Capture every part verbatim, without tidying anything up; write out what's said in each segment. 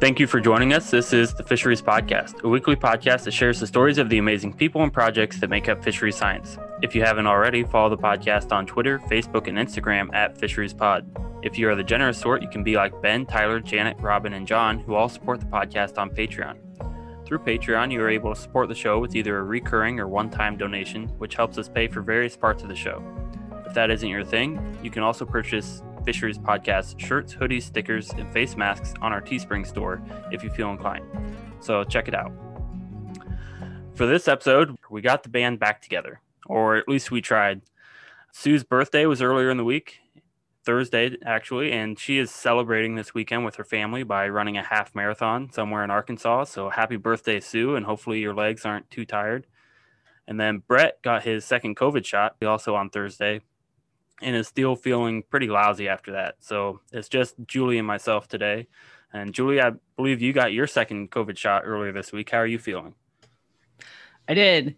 Thank you for joining us. This is the Fisheries Podcast, a weekly podcast that shares the stories of the amazing people and projects that make up fisheries science. If you haven't already, follow the podcast on Twitter, Facebook, and Instagram at Fisheries Pod. If you are the generous sort, you can be like Ben, Tyler, Janet, Robin, and John, who all support the podcast on Patreon. Through Patreon, you are able to support the show with either a recurring or one-time donation, which helps us pay for various parts of the show. If that isn't your thing, you can also purchase Fisheries Podcast shirts, hoodies, stickers, and face masks on our Teespring store if you feel inclined. So check it out. For this episode, we got the band back together, or at least we tried. Sue's birthday was earlier in the week, Thursday actually, and she is celebrating this weekend with her family by running a half marathon somewhere in Arkansas. So happy birthday, Sue, and hopefully your legs aren't too tired. And then Brett got his second COVID shot also on Thursday, and is still feeling pretty lousy after that. So it's just Julie and myself today. And Julie, I believe you got your second COVID shot earlier this week. How are you feeling? I did.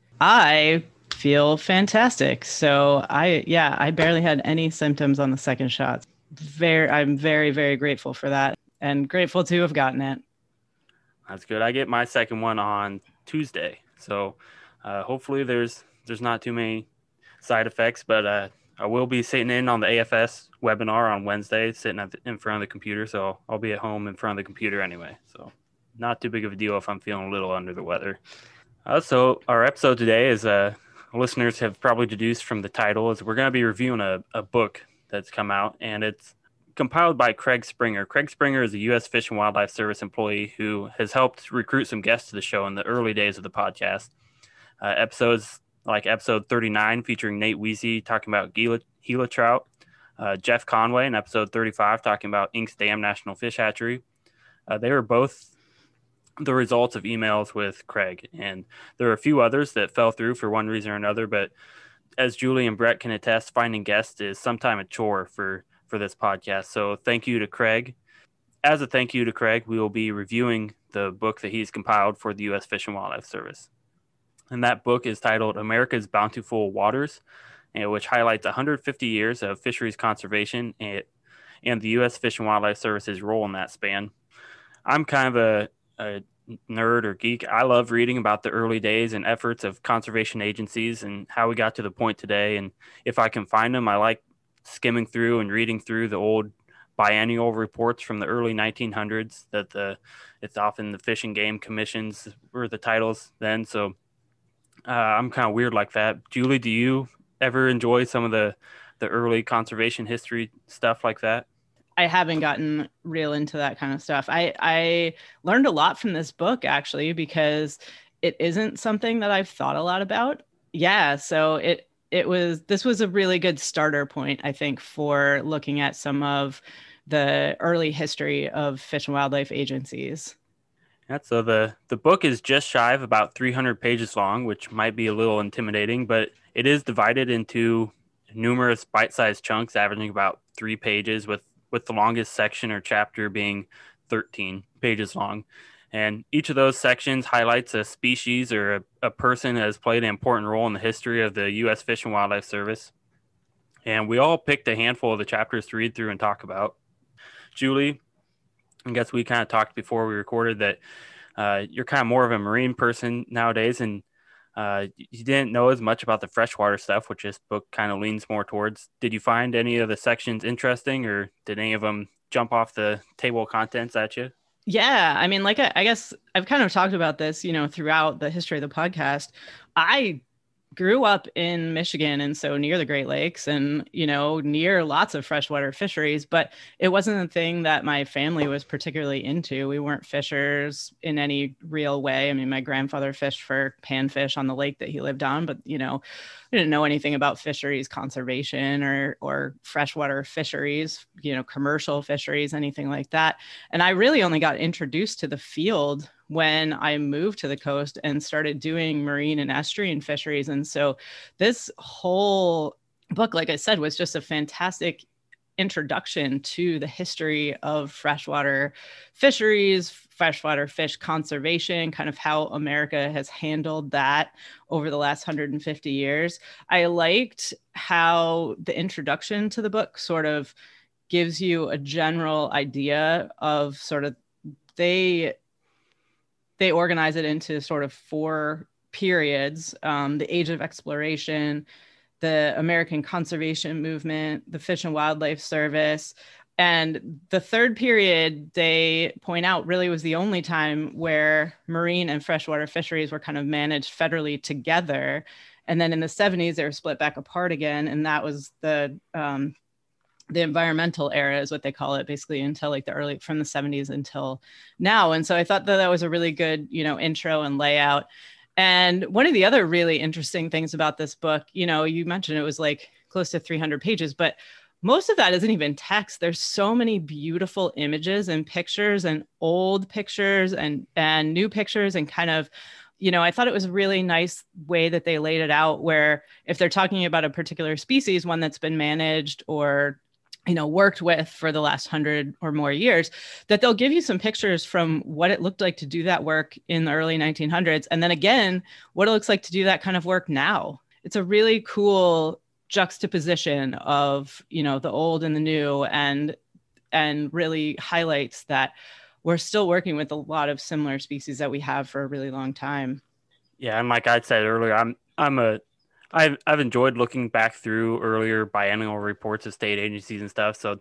I feel fantastic. So I, yeah, I barely had any symptoms on the second shot. Very, I'm very, very grateful for that, and grateful to have gotten it. That's good. I get my second one on Tuesday. So uh, hopefully there's, there's not too many side effects, but uh, I will be sitting in on the A F S webinar on Wednesday, sitting at the, in front of the computer. So I'll be at home in front of the computer anyway. So not too big of a deal if I'm feeling a little under the weather. Uh, so our episode today is, uh, listeners have probably deduced from the title, is we're going to be reviewing a, a book that's come out, and it's compiled by Craig Springer. Craig Springer is a U S Fish and Wildlife Service employee who has helped recruit some guests to the show in the early days of the podcast. Uh, episodes like episode thirty-nine featuring Nate Weezy talking about Gila, Gila trout, uh, Jeff Conway in episode thirty-five talking about Inks Dam National Fish Hatchery. Uh, they were both the results of emails with Craig, and there are a few others that fell through for one reason or another, but as Julie and Brett can attest, finding guests is sometime a chore for, for this podcast. So thank you to Craig. As a thank you to Craig, we will be reviewing the book that he's compiled for the U S Fish and Wildlife Service. And that book is titled America's Bountiful Waters, and which highlights one hundred fifty years of fisheries conservation and, and the U S Fish and Wildlife Service's role in that span. I'm kind of a, a nerd or geek. I love reading about the early days and efforts of conservation agencies and how we got to the point today. And if I can find them, I like skimming through and reading through the old biennial reports from the early nineteen hundreds that the it's often the Fish and Game Commissions were the titles then. So Uh, I'm kind of weird like that. Julie, do you ever enjoy some of the, the early conservation history stuff like that? I haven't gotten real into that kind of stuff. I, I learned a lot from this book, actually, because it isn't something that I've thought a lot about. Yeah, so it it was this was a really good starter point, I think, for looking at some of the early history of fish and wildlife agencies. Yeah, so the, the book is just shy of about three hundred pages long, which might be a little intimidating, but it is divided into numerous bite-sized chunks, averaging about three pages, with, with the longest section or chapter being thirteen pages long. And each of those sections highlights a species or a, a person that has played an important role in the history of the U S Fish and Wildlife Service. And we all picked a handful of the chapters to read through and talk about. Julie, I guess we kind of talked before we recorded that uh, you're kind of more of a marine person nowadays, and uh, you didn't know as much about the freshwater stuff, which this book kind of leans more towards. Did you find any of the sections interesting, or did any of them jump off the table of contents at you? Yeah, I mean, like, I, I guess I've kind of talked about this, you know, throughout the history of the podcast. I grew up in Michigan, and so near the Great Lakes and, you know, near lots of freshwater fisheries, but it wasn't a thing that my family was particularly into. We weren't fishers in any real way. I mean, my grandfather fished for panfish on the lake that he lived on, but, you know, I didn't know anything about fisheries conservation or, or freshwater fisheries, you know, commercial fisheries, anything like that. And I really only got introduced to the field when I moved to the coast and started doing marine and estuarine fisheries. And so this whole book, like I said, was just a fantastic introduction to the history of freshwater fisheries, freshwater fish conservation, kind of how America has handled that over the last one hundred fifty years. I liked how the introduction to the book sort of gives you a general idea of sort of they they organize it into sort of four periods: um, the Age of Exploration, the American Conservation Movement, the Fish and Wildlife Service. And the third period, they point out, really was the only time where marine and freshwater fisheries were kind of managed federally together. And then in the seventies, they were split back apart again. And that was the um, the environmental era is what they call it, basically until like the early, from the seventies until now. And so I thought that that was a really good, you know, intro and layout. And one of the other really interesting things about this book, you know, you mentioned it was like close to three hundred pages, but most of that isn't even text. There's so many beautiful images and pictures and old pictures and, and new pictures, and kind of, you know, I thought it was a really nice way that they laid it out, where if they're talking about a particular species, one that's been managed or, you know, worked with for the last hundred or more years, that they'll give you some pictures from what it looked like to do that work in the early nineteen hundreds. And then again, what it looks like to do that kind of work now. It's a really cool juxtaposition of, you know, the old and the new, and, and really highlights that we're still working with a lot of similar species that we have for a really long time. Yeah. And like I said earlier, I'm, I'm a, I've, I've enjoyed looking back through earlier biennial reports of state agencies and stuff. So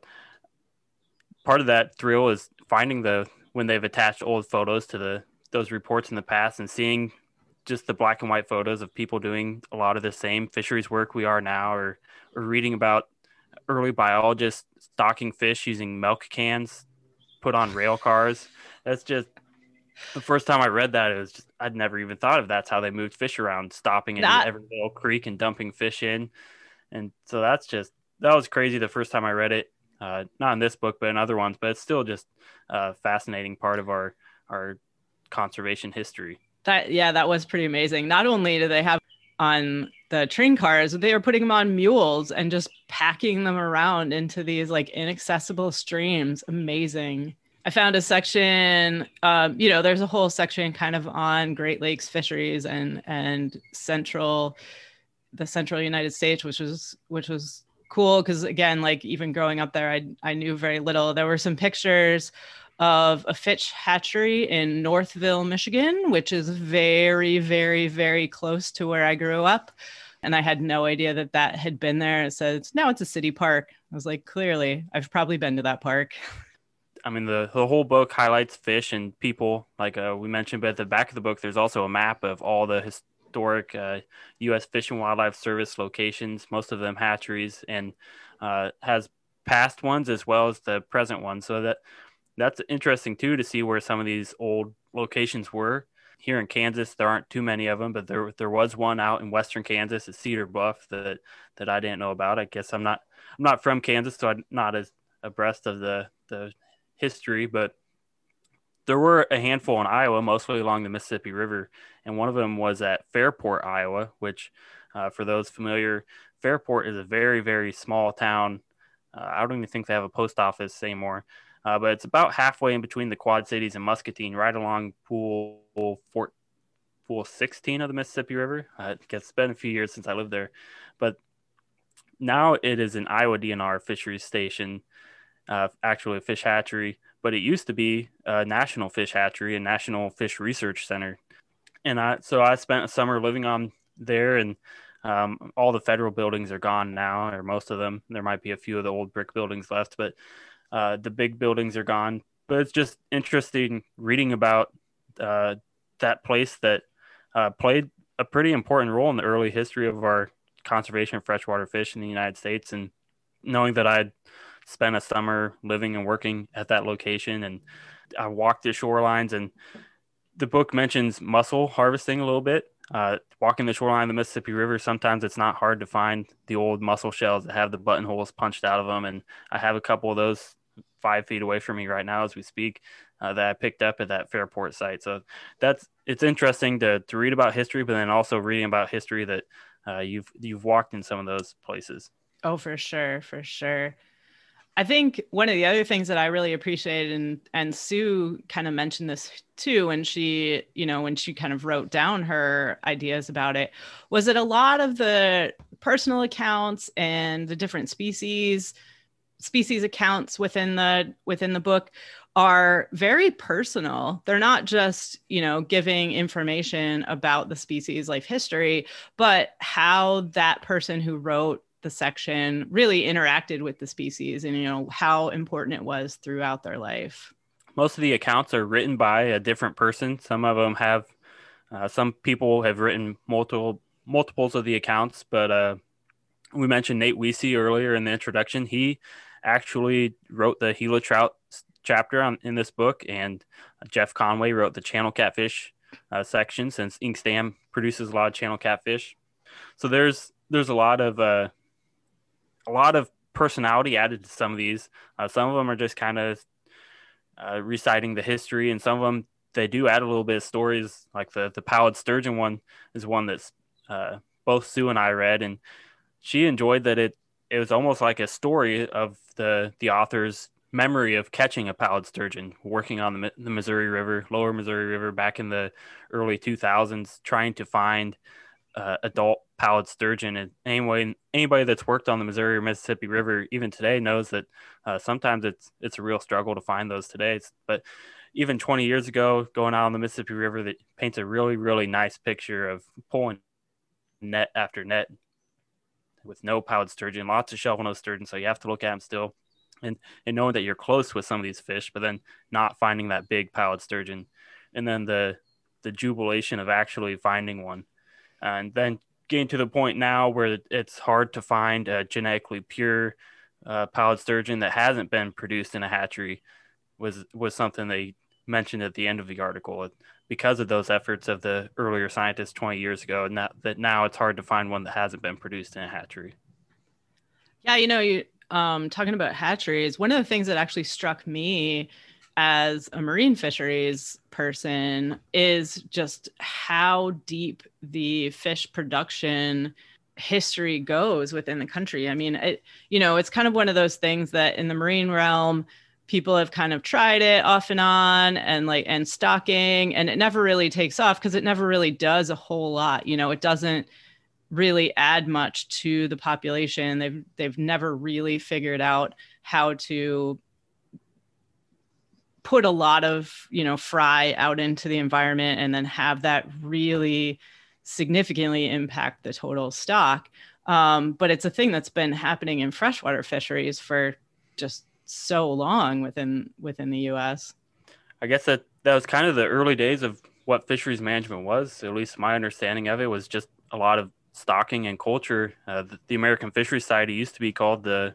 part of that thrill is finding the, when they've attached old photos to the, those reports in the past, and seeing just the black and white photos of people doing a lot of the same fisheries work we are now, or, or reading about early biologists stocking fish using milk cans put on rail cars. That's just, the first time I read that, it was just, I'd never even thought of that's how they moved fish around, stopping in That, every little creek and dumping fish in. And so that's just, that was crazy the first time I read it. Uh, not in this book, but in other ones, but it's still just a fascinating part of our, our conservation history. that, yeah, that was pretty amazing. Not only do they have on the train cars, they were putting them on mules and just packing them around into these like inaccessible streams. Amazing. I found a section, um, you know, there's a whole section kind of on Great Lakes fisheries and, and central, the central United States, which was, which was cool. Cause again, like even growing up there, I, I knew very little. There were some pictures of a fish hatchery in Northville, Michigan, which is very, very, very close to where I grew up. And I had no idea that that had been there. It says, now it's a city park. I was like, clearly, I've probably been to that park. I mean, the, the whole book highlights fish and people, like uh, we mentioned, but at the back of the book, there's also a map of all the historic uh, U S Fish and Wildlife Service locations, most of them hatcheries, and uh, has past ones as well as the present ones. So that that's interesting, too, to see where some of these old locations were. Here in Kansas, there aren't too many of them, but there there was one out in western Kansas at Cedar Bluff that that I didn't know about. I guess I'm not I'm not from Kansas, so I'm not as abreast of the the history, but there were a handful in Iowa, mostly along the Mississippi River, and one of them was at Fairport, Iowa, which, uh, for those familiar, Fairport is a very, very small town. Uh, I don't even think they have a post office anymore. Uh, but it's about halfway in between the Quad Cities and Muscatine, right along Pool Fort, Pool sixteen of the Mississippi River. Uh, it's been a few years since I lived there, but now it is an Iowa D N R fisheries station, uh, actually a fish hatchery. But it used to be a national fish hatchery, a national fish research center. And I, so I spent a summer living on there, and um, all the federal buildings are gone now, or most of them. There might be a few of the old brick buildings left, but Uh, the big buildings are gone. But it's just interesting reading about uh, that place that uh, played a pretty important role in the early history of our conservation of freshwater fish in the United States. And knowing that I'd spent a summer living and working at that location, and I walked the shorelines, and the book mentions mussel harvesting a little bit. Uh, walking the shoreline of the Mississippi River, sometimes it's not hard to find the old mussel shells that have the buttonholes punched out of them. And I have a couple of those five feet away from me right now as we speak, uh, that I picked up at that Fairport site. So that's, it's interesting to, to read about history, but then also reading about history that uh, you've, you've walked in some of those places. Oh, for sure. For sure. I think one of the other things that I really appreciated, and, and Sue kind of mentioned this too, when she, you know, when she kind of wrote down her ideas about it, was that a lot of the personal accounts and the different species species accounts within the within the book are very personal. They're not just, you know, giving information about the species life history, but how that person who wrote the section really interacted with the species and, you know, how important it was throughout their life. Most of the accounts are written by a different person. Some of them have, uh, some people have written multiple multiples of the accounts, but uh, we mentioned Nate Weesey earlier in the introduction. He actually wrote the Gila trout chapter on, in this book, and Jeff Conway wrote the channel catfish uh, section, since Inkstam produces a lot of channel catfish. So there's there's a lot of uh, a lot of personality added to some of these. Uh, some of them are just kind of uh, reciting the history, and some of them they do add a little bit of stories. Like the the pallid sturgeon one is one that's uh, both Sue and I read, and she enjoyed that it it was almost like a story of the the author's memory of catching a pallid sturgeon, working on the, the Missouri River, lower Missouri River back in the early two thousands, trying to find uh, adult pallid sturgeon. And anyway, anybody that's worked on the Missouri or Mississippi River even today knows that uh, sometimes it's it's a real struggle to find those today. It's, but even twenty years ago, going out on the Mississippi River, that paints a really, really nice picture of pulling net after net with no pallid sturgeon, lots of shovel-nosed sturgeon, so you have to look at them still. And, and knowing that you're close with some of these fish, but then not finding that big pallid sturgeon. And then the the jubilation of actually finding one. And then getting to the point now where it's hard to find a genetically pure uh, pallid sturgeon that hasn't been produced in a hatchery was, was something they mentioned at the end of the article. Because of those efforts of the earlier scientists twenty years ago, and that, that now it's hard to find one that hasn't been produced in a hatchery. Yeah, you know, you um, talking about hatcheries, one of the things that actually struck me as a marine fisheries person is just how deep the fish production history goes within the country. I mean, it, you know, it's kind of one of those things that in the marine realm, people have kind of tried it off and on and like, and stocking, and it never really takes off because it never really does a whole lot. You know, it doesn't really add much to the population. They've, they've never really figured out how to put a lot of, you know, fry out into the environment and then have that really significantly impact the total stock. Um, but it's a thing that's been happening in freshwater fisheries for just so long within within the U S. I guess that that was kind of the early days of what fisheries management was. At least my understanding of it was just a lot of stocking and culture. Uh, the, the American Fisheries Society used to be called the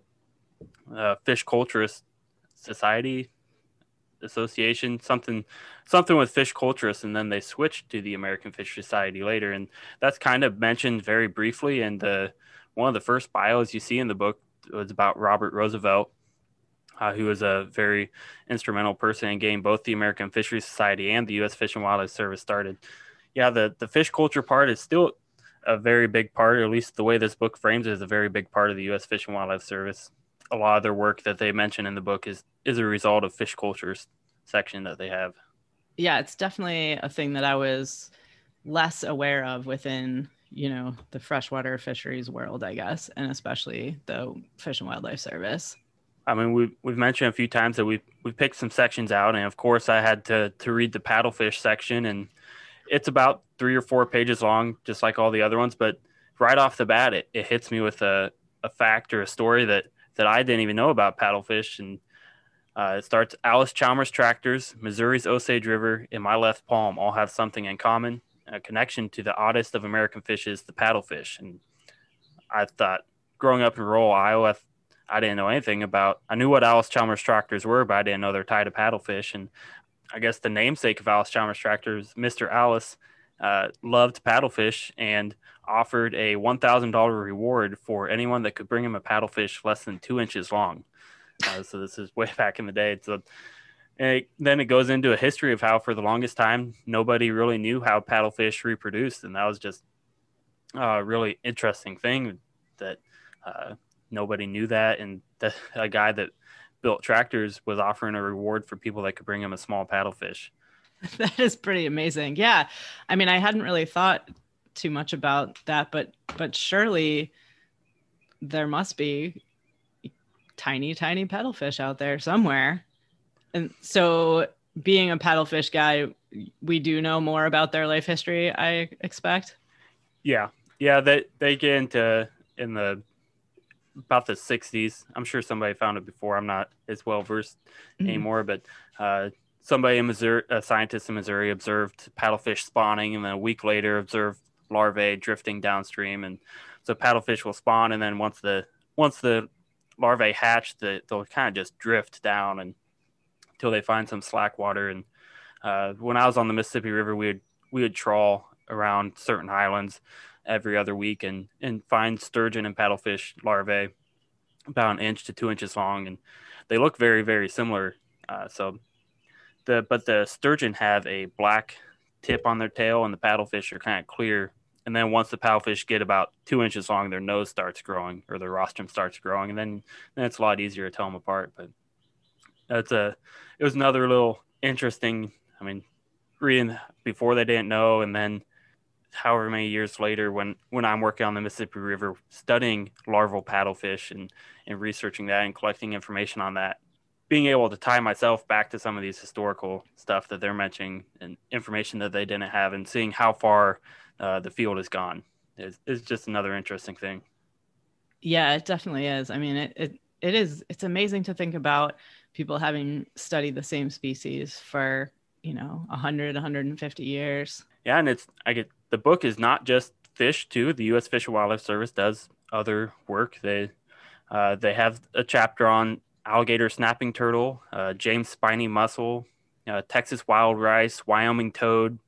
uh, Fish Culturist Society Association, something something with fish culturists, and then they switched to the American Fisheries Society later, and that's kind of mentioned very briefly. And uh, one of the first bios you see in the book was about Robert Roosevelt, uh, who was a very instrumental person in getting both the American Fisheries Society and the U S Fish and Wildlife Service started. Yeah, the, the fish culture part is still a very big part, or at least the way this book frames it is a very big part of the U S Fish and Wildlife Service. A lot of their work that they mention in the book is, is a result of fish cultures section that they have. Yeah, it's definitely a thing that I was less aware of within, you know, the freshwater fisheries world, I guess, and especially the Fish and Wildlife Service. I mean, we've, we've mentioned a few times that we've, we've picked some sections out, and of course I had to, to read the paddlefish section, and it's about three or four pages long, just like all the other ones, but right off the bat, it, it hits me with a, a fact or a story that, that I didn't even know about paddlefish. And uh, it starts, Alice Chalmers tractors, Missouri's Osage River, and my left palm all have something in common, a connection to the oddest of American fishes, the paddlefish. And I thought, growing up in rural Iowa, I didn't know anything about, I knew what Alice Chalmers tractors were, but I didn't know they're tied to paddlefish. And I guess the namesake of Alice Chalmers tractors, Mister Alice, uh, loved paddlefish and offered a one thousand dollars reward for anyone that could bring him a paddlefish less than two inches long. Uh, so this is way back in the day. So and it, then it goes into a history of how for the longest time, nobody really knew how paddlefish reproduced. And that was just a really interesting thing that uh, nobody knew that. And the, a guy that built tractors was offering a reward for people that could bring him a small paddlefish. That is pretty amazing. Yeah. I mean, I hadn't really thought too much about that, but, but surely there must be tiny, tiny paddlefish out there somewhere. And so being a paddlefish guy, we do know more about their life history, I expect. Yeah. Yeah. They, they get into in the, about the sixties. I'm sure somebody found it before. I'm not as well versed mm-hmm. anymore, but uh, somebody in Missouri, a scientist in Missouri, observed paddlefish spawning, and then a week later observed larvae drifting downstream. And so paddlefish will spawn, and then once the once the larvae hatch, the, they'll kind of just drift down and until they find some slack water. And uh, when I was on the Mississippi River, we would we would trawl around certain islands every other week and and find sturgeon and paddlefish larvae about an inch to two inches long, and they look very, very similar. Uh, so the but the sturgeon have a black tip on their tail, and the paddlefish are kind of clear. And then once the paddlefish get about two inches long, their nose starts growing, or their rostrum starts growing, and then then it's a lot easier to tell them apart. But that's a it was another little interesting. I mean, reading before they didn't know, and then however many years later, when when I'm working on the Mississippi River studying larval paddlefish and and researching that and collecting information on that, being able to tie myself back to some of these historical stuff that they're mentioning and information that they didn't have, and seeing how far uh, the field has gone is, is just another interesting thing. Yeah, it definitely is. I mean, it, it it is it's amazing to think about people having studied the same species for, you know, one hundred, one hundred fifty years. Yeah, and it's I get the book is not just fish too. The U S Fish and Wildlife Service does other work. They uh, they have a chapter on alligator snapping turtle, uh, James spiny mussel, uh, Texas wild rice, Wyoming toad,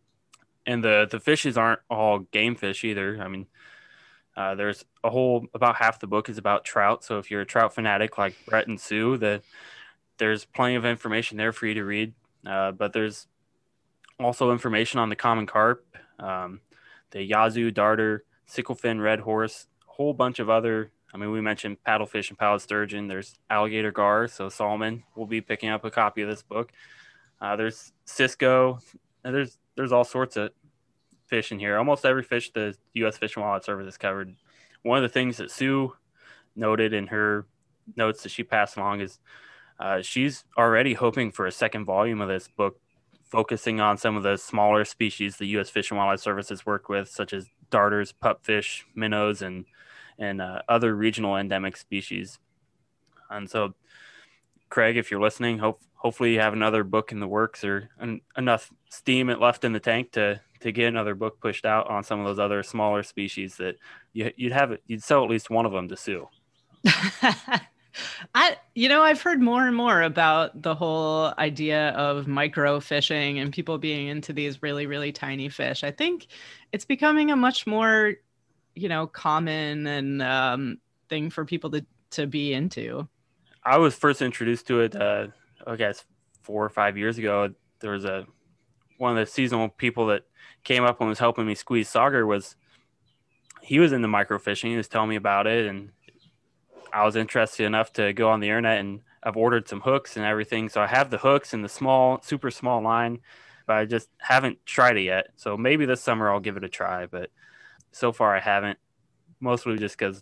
and the the fishes aren't all game fish either. I mean, uh, there's a whole about half the book is about trout. So if you're a trout fanatic like Brett and Sue, the there's plenty of information there for you to read. Uh, but there's also information on the common carp, um, the yazoo, darter, sicklefin red horse, a whole bunch of other. I mean, we mentioned paddlefish and pallid sturgeon. There's alligator gar, so Solomon will be picking up a copy of this book. Uh, there's Cisco. And there's there's all sorts of fish in here. Almost every fish the U S Fish and Wildlife Service has covered. One of the things that Sue noted in her notes that she passed along is uh, she's already hoping for a second volume of this book, focusing on some of the smaller species the U S Fish and Wildlife Service has worked with, such as darters, pupfish, minnows, and and uh, other regional endemic species. And so, Craig, if you're listening, hope hopefully you have another book in the works, or en- enough steam left in the tank to to get another book pushed out on some of those other smaller species that you, you'd have you'd sell at least one of them to Sue. I, you know, I've heard more and more about the whole idea of micro fishing and people being into these really, really tiny fish. I think it's becoming a much more, you know, common and um, thing for people to, to be into. I was first introduced to it, uh, I guess, four or five years ago. There was a one of the seasonal people that came up and was helping me squeeze sauger. Was he was into microfishing. He was telling me about it, and I was interested enough to go on the internet, and I've ordered some hooks and everything. So I have the hooks and the small, super small line, but I just haven't tried it yet. So maybe this summer I'll give it a try, but so far I haven't, mostly just because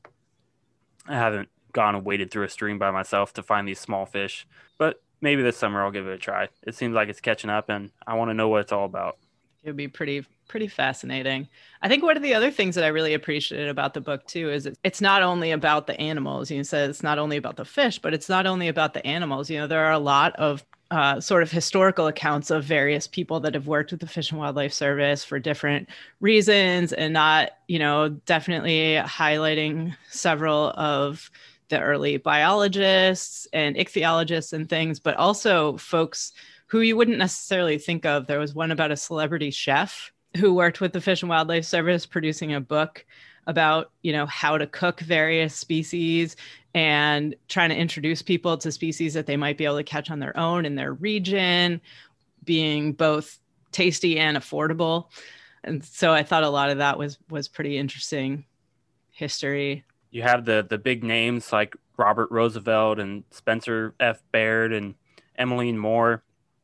I haven't gone and waded through a stream by myself to find these small fish. But maybe this summer I'll give it a try. It seems like it's catching up, and I want to know what it's all about. It would be pretty pretty fascinating. I think one of the other things that I really appreciated about the book too is it's not only about the animals. You said it's not only about the fish, but it's not only about the animals. You know, there are a lot of uh, sort of historical accounts of various people that have worked with the Fish and Wildlife Service for different reasons, and not, you know, definitely highlighting several of the early biologists and ichthyologists and things, but also folks who you wouldn't necessarily think of. There was one about a celebrity chef who worked with the Fish and Wildlife Service producing a book about, you know, how to cook various species and trying to introduce people to species that they might be able to catch on their own in their region, being both tasty and affordable. And so I thought a lot of that was was pretty interesting history. You have the the big names like Robert Roosevelt and Spencer F. Baird and Emmeline Moore,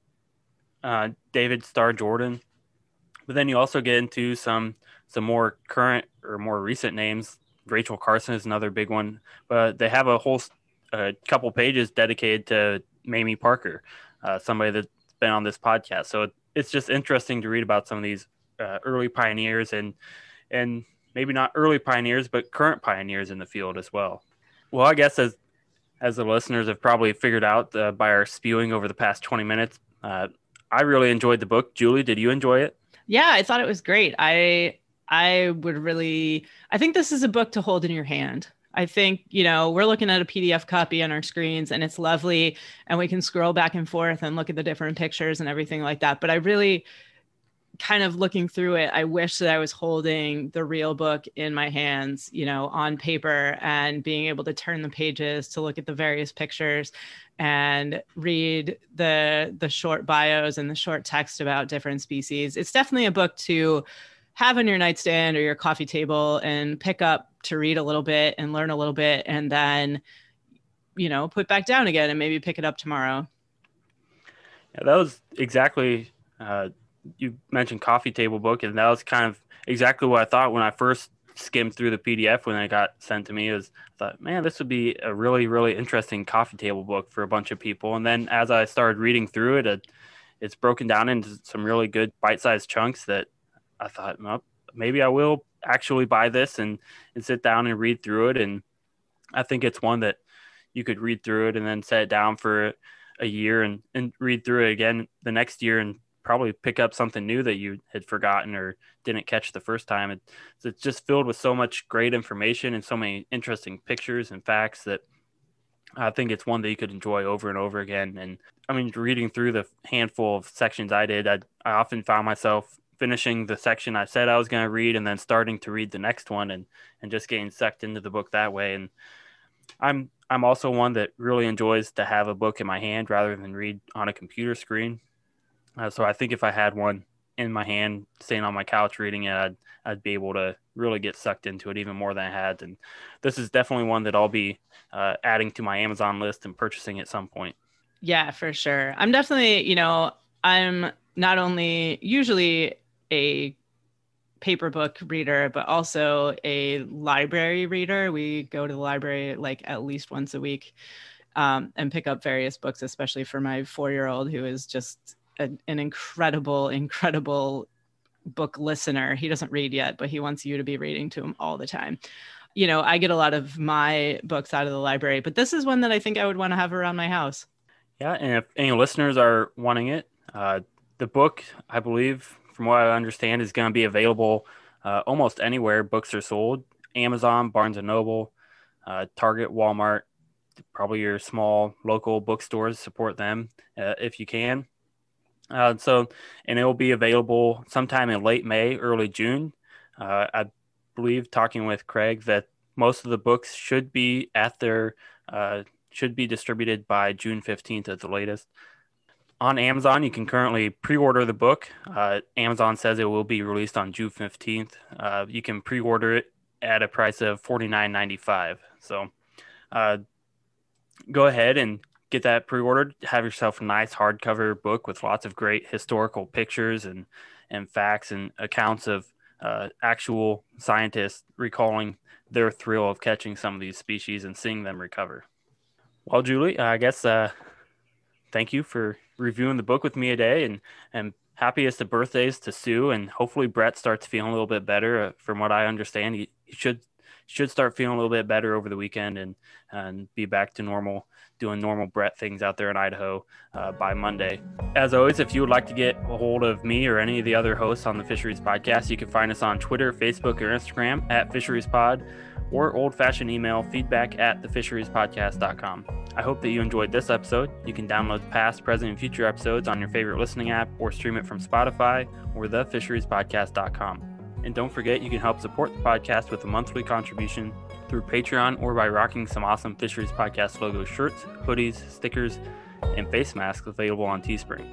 uh, David Starr Jordan. But then you also get into some some more current or more recent names. Rachel Carson is another big one. But they have a whole uh, couple pages dedicated to Mamie Parker. uh, somebody that's been on this podcast. So it, it's just interesting to read about some of these uh, early pioneers and and maybe not early pioneers, but current pioneers in the field as well. Well, I guess as as the listeners have probably figured out uh, by our spewing over the past twenty minutes, uh, I really enjoyed the book. Julie, did you enjoy it? Yeah, I thought it was great. I I would really, I think this is a book to hold in your hand. I think, you know, we're looking at a P D F copy on our screens and it's lovely and we can scroll back and forth and look at the different pictures and everything like that. But I really kind of looking through it, I wish that I was holding the real book in my hands, you know, on paper and being able to turn the pages to look at the various pictures and read the the short bios and the short text about different species. It's definitely a book to have on your nightstand or your coffee table and pick up to read a little bit and learn a little bit and then, you know, put back down again and maybe pick it up tomorrow. Yeah, that was exactly, uh, you mentioned coffee table book, and that was kind of exactly what I thought when I first skimmed through the P D F when it got sent to me. Is I thought, man, this would be a really, really interesting coffee table book for a bunch of people. And then as I started reading through it, it it's broken down into some really good bite-sized chunks that I thought, well, maybe I will actually buy this and, and sit down and read through it. And I think it's one that you could read through it and then set it down for a year and, and read through it again the next year and probably pick up something new that you had forgotten or didn't catch the first time. It, it's just filled with so much great information and so many interesting pictures and facts that I think it's one that you could enjoy over and over again. And I mean, reading through the handful of sections I did, I, I often found myself finishing the section I said I was going to read and then starting to read the next one and, and just getting sucked into the book that way. And I'm, I'm also one that really enjoys to have a book in my hand rather than read on a computer screen. Uh, so I think if I had one in my hand, staying on my couch reading it, I'd, I'd be able to really get sucked into it even more than I had. And this is definitely one that I'll be uh, adding to my Amazon list and purchasing at some point. Yeah, for sure. I'm definitely, you know, I'm not only usually a paper book reader, but also a library reader. We go to the library like at least once a week um, and pick up various books, especially for my four-year-old who is just a, an incredible, incredible book listener. He doesn't read yet, but he wants you to be reading to him all the time. You know, I get a lot of my books out of the library, but this is one that I think I would want to have around my house. Yeah, and if any listeners are wanting it, uh, the book, I believe, from what I understand, is going to be available uh, almost anywhere books are sold. Amazon, Barnes and Noble, uh, Target, Walmart, probably your small local bookstores. Support them uh, if you can. Uh, so, and it will be available sometime in late May, early June. Uh, I believe, talking with Craig, that most of the books should be at their uh, should be distributed by June fifteenth at the latest. On Amazon, you can currently pre-order the book. Uh, Amazon says it will be released on June fifteenth. Uh, you can pre-order it at a price of forty-nine ninety-five. So uh, go ahead and get that pre-ordered. Have yourself a nice hardcover book with lots of great historical pictures and, and facts and accounts of uh, actual scientists recalling their thrill of catching some of these species and seeing them recover. Well, Julie, I guess uh, thank you for reviewing the book with me today, and and happiest of birthdays to Sue, and hopefully Brett starts feeling a little bit better. Uh, from what I understand, he, he should should start feeling a little bit better over the weekend and and be back to normal, doing normal Brett things out there in Idaho uh, by Monday. As always, if you would like to get a hold of me or any of the other hosts on the Fisheries Podcast, you can find us on Twitter, Facebook, or Instagram at Fisheries Pod, or old-fashioned email feedback at the fisheries podcast dot com. I hope that you enjoyed this episode. You can download past, present, and future episodes on your favorite listening app or stream it from Spotify or the fisheries podcast dot com. And don't forget, you can help support the podcast with a monthly contribution through Patreon or by rocking some awesome Fisheries Podcast logo shirts, hoodies, stickers, and face masks available on Teespring.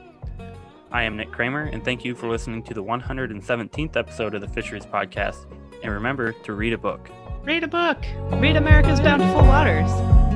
I am Nick Kramer, and thank you for listening to the one hundred seventeenth episode of the Fisheries Podcast. And remember to read a book. Read a book. Read America's Bountiful Waters.